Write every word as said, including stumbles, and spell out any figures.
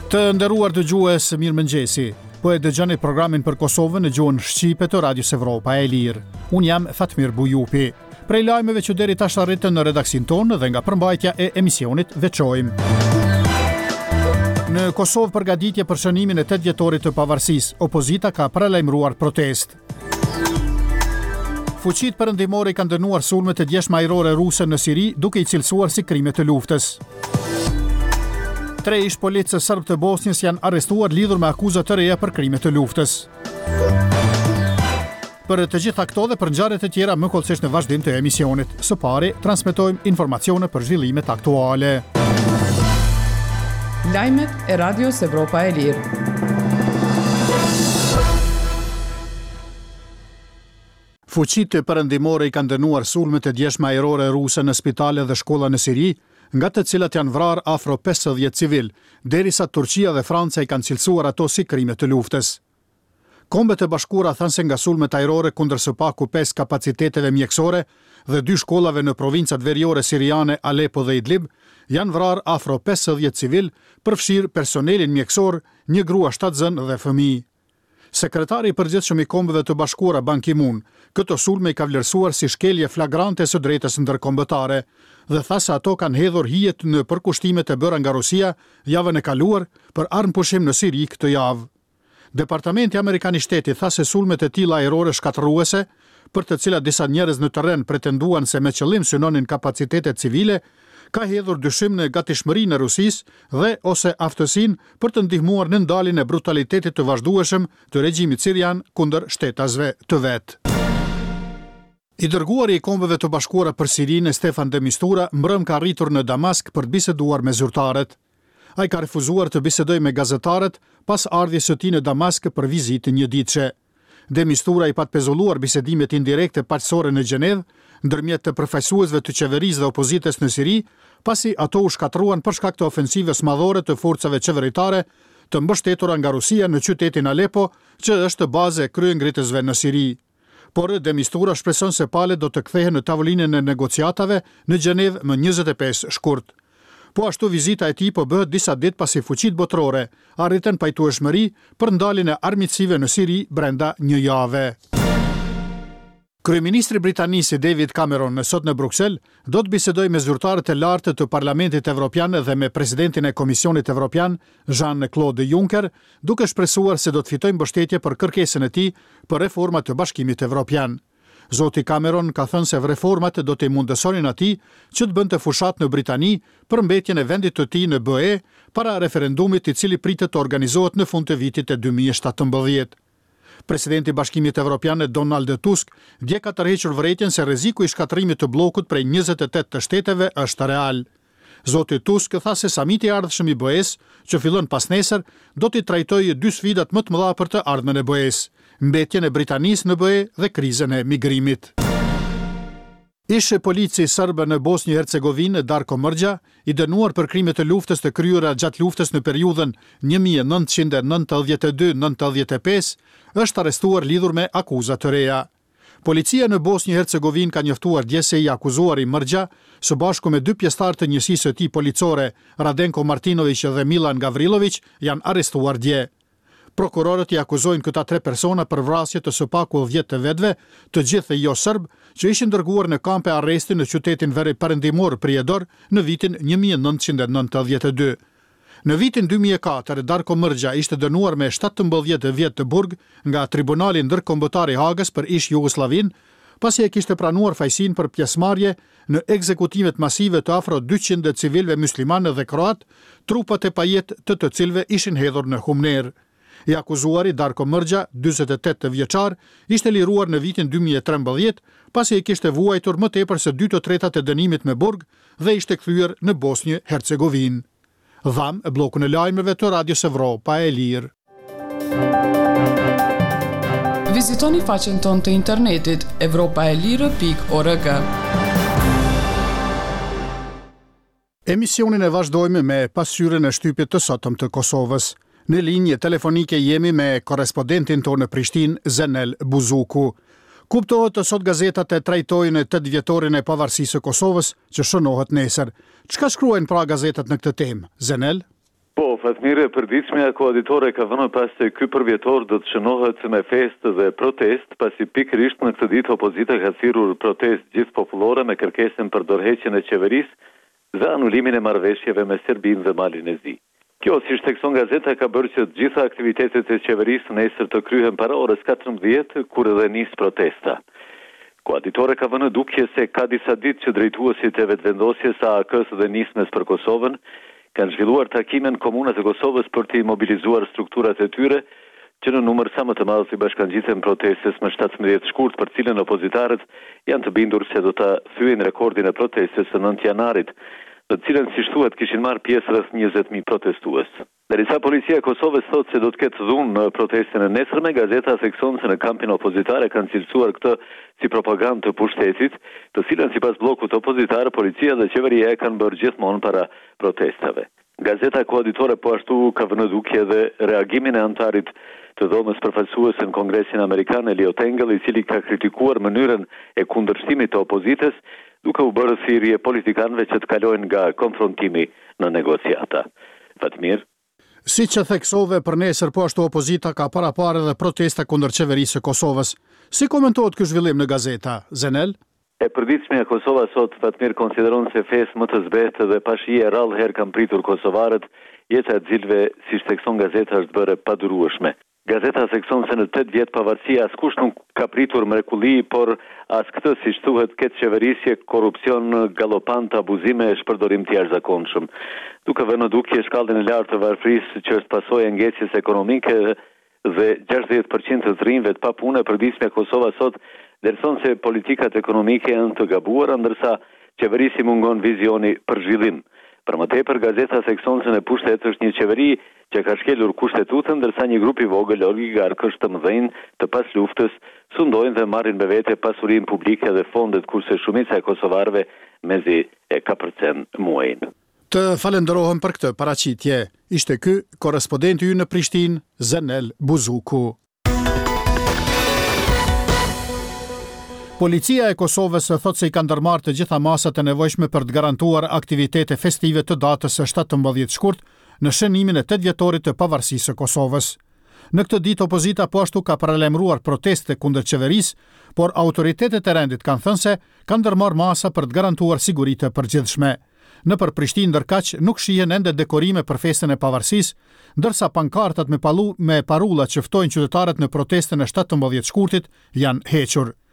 Të nderuar dëgjues, mirëmëngjesi. Po e dëgjoni programin për Kosovën në gjuhën shqipe të Radios Evropa e Lirë. Unë jam Fatmir Bujupi. Prej lajmeve që deri tash arritën në redaksin tonë dhe nga përmbajtja e emisionit veçojmë. Në Kosovë përgatitje për shënimin e tetë vjetorit të pavarësisë, opozita ka paralajmëruar protest. Fuqitë perëndimore kanë dënuar sulmet e djeshme ajrore ruse në Siri, duke i cilësuar si krime të luftës. Tre ish policë serb të Bosnjës janë arrestuar lidhur me akuza të reja për krime të luftës. Për të gjitha këto dhe për ngjarjet e tjera më kollësisht në vazhdim të emisionit. Së pari, transmetojmë informacione për zhvillimet aktuale. Lajmet e Radios Evropa e Lirë. Fuqitë perëndimore i kanë dënuar sulmet e djeshme ajrore ruse në spitale dhe shkolla në Siri, nga të cilat janë vrarë afro pesëdhjetë civil, derisa Turqia dhe Franca i kanë cilësuar ato si krime të luftës. Kombet e Bashkuara thanë se nga sulmet ajrore kundër së paku pesë kapaciteteve mjekësore dhe dy shkollave në provincat veriore siriane Aleppo dhe Idlib, janë vrarë afro pesëdhjetë civil, përfshirë personelin mjekësor, një grua shtatë zënë dhe fëmijë. Sekretari i përgjithshëm i Kombeve të Bashkuara Ban Ki-moon këto sulme i ka vlerësuar si shkelje flagrante së drejtës ndërkombëtare dhe tha se ato kanë hedhur hijet në përkushtimet e bëra nga Rusia javën e kaluar për armëpushim në Siri këtë javë. Departamenti Amerikan i Shtetit tha se sulmet e tilla ajrore shkatërruese, për të cilat disa njerëz në terren pretenduan se me qëllim synonin kapacitetet civile, ka hedhur dyshim në gatishmërinë e Rusisë dhe ose aftësinë për të ndihmuar në ndaljen e brutalitetit të vazhdueshëm të regjimit sirian kundër shtetasve të vet. I dërguari i Kombeve të Bashkuara për Sirinë, Stefan de Mistura, mbrëm ka arritur në Damask për të biseduar me zyrtarët. Ai ka refuzuar të bisedojë me gazetarët pas ardhjes së tij në Damask për vizitë njëditëshe. De Mistura i pat pezulluar bisedimet indirekte paqësore në Gjenevë, ndërmjet të përfaqësuesve të qeverisë dhe opozitës në Siri, pasi ato u shkatruan për shkak të ofensivës madhore të forcave qeveritare të mbështetura nga Rusia në qytetin Aleppo, që është bazë e kryengritësve në Siri. Por de Mistura shpreson se palët do të kthehen në tavolinën e negociatave në Gjenevë më njëzet e pesë shkurt. Po ashtu vizita e tij po bëhet disa ditë pasi fuqitë botërore arritën pajtueshmëri për ndaljen e armiqësive në Siri brenda një jave. Kryeministri britanisë David Cameron sot në Bruksel do të bisedojë me zyrtarët e lartë të Parlamentit Evropian dhe me presidentin e Komisionit Evropian, Jean-Claude Juncker, duke shpresuar se do të fitojë mbështetje për kërkesën e tij për reforma të Bashkimit Evropian. Zoti Cameron ka thënë se reformat do të mundësonin atij që të bënte fushat në Britani për mbetjen e vendit të tij në B E para referendumit i cili pritet të organizohet në fund të vitit e dy mijë e shtatëmbëdhjetë. Presidenti i Bashkimit Evropian Donald Tusk dje ka tërhequr vërejtjen se rreziku i shkatërimit të bllokut prej njëzet e tetë të shteteve është real. Zoti Tusk tha se samiti i ardhshëm i B E-s, që fillon pas nesër, do t'i trajtojë dy sfidat më të mëdha për të ardhmen e B E-s: mbetjen e Britanisë në B E dhe krizën e migrimit. Ish polici serb në Bosnjë Hercegovinë, Darko Mrđa, i dënuar për krime të luftës të kryera gjatë luftës në periudhën një mijë e nëntëqind e nëntëdhjetë e dy deri në nëntëdhjetë e pesë, është arrestuar lidhur me akuza të reja. Policia në Bosnjë Hercegovinë ka njoftuar dje se i akuzuari Mrđa, së bashku me dy pjesëtar të njësisë së tij policore, Radenko Martinović dhe Milan Gavrilović, janë arrestuar dje. Prokurorët i akuzojnë këta tre persona për vrasje të së paku dhjetë të vetëve, të gjithë jo serb, që ishin dërguar në kampe arresti në qytetin veri perëndimor Prijedor në vitin një mijë e nëntëqind e nëntëdhjetë e dy. Në vitin dy mijë e katër, Darko Mrđa ishte dënuar me shtatëmbëdhjetë vjet të burg nga Tribunali Ndërkombëtar i Hagës për ish Jugosllavin, pasi e kishte pranuar fajsinë për pjesëmarrje në ekzekutimet masive të afro dyqind civilëve muslimanë dhe kroat, trupat e pajet të të cilëve ishin hedhur në Humner. I akuzuari Darko Mrđa, dyzet e tetë vjeçar, ishte liruar në vitin dy mijë e trembëdhjetë, pasi e kishte vuajtur më tepër se dy të tretat e dënimit me burg dhe ishte kthyer në Bosnjë Hercegovinë. Dham e bllokun e lajmeve të Radios Evropa e Lirë. Vizitoni faqen tonë të internetit evropaelire pikë org. Emisionin e vazhdojmë me pasqyrën e shtypit të sotëm të Kosovës. Në linje telefonike jemi me korrespondentin tonë në Prishtinë, Zenel Buzuku. Kuptohet të sot gazetat e trajtojnë tetë vjetorin e pavarësisë së Kosovës që shënohet nesër. Çka shkruajnë pra gazetat në këtë temë, Zenel? Po, Fatmire, përditshmja koaditore ka vënë pas se ky përvjetor do të shënohet me festë dhe protest, pasi pikërisht në këtë ditë opozita ka thirrur protest gjithë popullore me kërkesën për dorëheqjen e qeverisë dhe anulimin e marrëveshjeve me Serbinë dhe Malin e Zi. Kjo, si shtekson gazeta, ka bërë që të gjitha aktivitetet e qeverisë nesër të kryhen para orës katërmbëdhjetë, kur edhe nis protesta. Koaditore ka vënë dukje se ka disa ditë që drejtuesit e vetëvendosjes A A K-s dhe nismes për Kosovën kanë zhvilluar takime në komunat e Kosovës për të mobilizuar strukturat e tyre, që në numër sa më të madh i bashkangjiten protestës më shtatëmbëdhjetë shkurt, për cilën opozitarët janë të bindur se do ta thyejnë rekordin e protestës së nëntë janarit, në të cilën si thuhet kishin marrë pjesë rreth njëzet mijë protestues. Derisa policia e Kosovës thotë se do të ketë dhunë në protestën e nesërme, gazeta thekson se në kampin opozitare kanë cilësuar këtë si propagandë të pushtetit, të cilën sipas bllokut opozitar policia dhe qeveria e kanë bërë gjithmonë para protestave. Gazeta koaditore po ashtu ka vënë dukje dhe reagimin e antarit të dhomës përfaqësuese në Kongresin Amerikan, Eliot Engel, i cili ka kritikuar mënyrën e kundërshtimit të opozitës, duke u bërë thirrje politikanëve që të kalojnë nga konfrontimi në negociata. Fatmir. Si që theksove për nesër, po ashtu opozita ka parapare dhe protesta kundër qeverisë së Kosovës. Si komentohet ky zhvillim në gazeta, Zenel? E përditshmja e Kosova sot, Fatmir, konsideron se fesë më të zbehtë dhe pashije rrallë herë kanë pritur kosovarët, jeta e xhilve, si thekson gazeta, është bërë padurueshme. Gazeta thekson se në tetë vjet pavarësia askush nuk ka pritur mrekulli, por as këtë, siç thuhet, këtë qeverisje, korrupsion galopant, abuzime e shpërdorim të jashtëzakonshëm. Duke vënë dukje shkallën e lartë të varfërisë që është pasojë e ngecjes ekonomike dhe gjashtëdhjetë përqind të të rinjve të pa punë, përditshmja Kosova sot dërson se politikat ekonomike janë të gabuara, ndërsa qeverisi mungon vizioni për zhvillim. Për më tepër, gazeta thekson se në pushtet është një qeveri që ka shkelur kushtetutën, ndërsa një grup i vogël oligarkësh të mëdhenj të pas luftës sundojnë dhe marrin me vete pasurinë publike dhe fondet, kurse shumica e kosovarëve mezi e ka përcen muajin. Të falenderohem për këtë paraqitje. Ishte ky korrespondenti ynë në Prishtinë, Zenel Buzuku. Policia e Kosovës thotë se i ka ndërmarrë të gjitha masat e nevojshme për të garantuar aktivitete festive të datës së shtatëmbëdhjetë shkurt në shënimin e tetë vjetorit të pavarësisë së Kosovës. Në këtë ditë opozita po ashtu ka paralajmëruar proteste kundër qeverisë, por autoritetet e rendit kanë thënë se kanë ndërmarrë masa për të garantuar siguri të përgjithshme. Nëpër Prishtinë ndërkaq nuk shihen ende dekorime për festën e pavarësisë, ndërsa pankartat me, palu, me parulla që ftojnë qytetarët në protestën e shtatëmbëdhjetë shkurtit janë hequr.